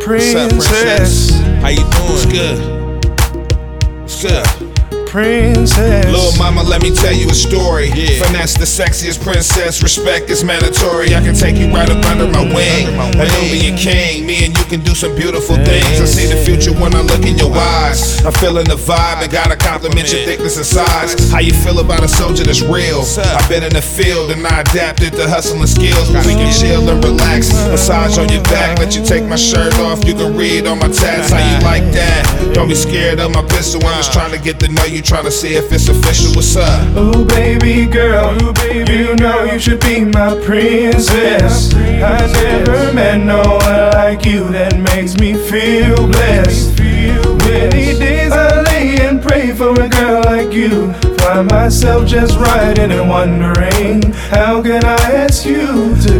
princess. How you doing? It's good. It's good. Princess. Little mama, let me tell you a story. Yeah. Finesse the sexiest princess, respect is mandatory. I can take you right up under my wing. A Nubian king, me and you can do some beautiful things. I see the future when I look in your eyes. I'm feeling the vibe and gotta compliment your thickness and size. How you feel about a soldier that's real? I've been in the field and I adapted to hustling skills. We can chill and relax, massage on your back, let you take my shirt off. You can read on my tats. How you like that? Don't be scared of my pistol. I'm just trying to get to know you, trying to see if it's official. What's up? Oh baby girl, you know you should be my princess. I never met no one like you that makes me feel blessed. Many days I lay and pray for a girl like you. Find myself just riding and wondering, how can I ask you to